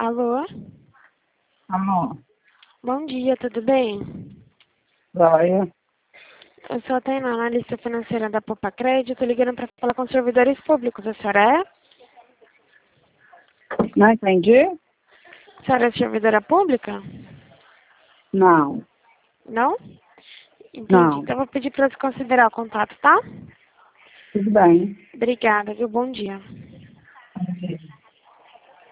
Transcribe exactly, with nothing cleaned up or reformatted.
Alô? Alô? Bom dia, tudo bem? Joia? Eu sou a Tainá, analista financeira da Poupa Crédito, ligando para falar com os servidores públicos. A senhora é? Não entendi? A senhora é servidora pública? Não, Não? Entendi. não. Então eu vou pedir para você considerar o contato, tá? Tudo bem. Obrigada, viu? Bom dia.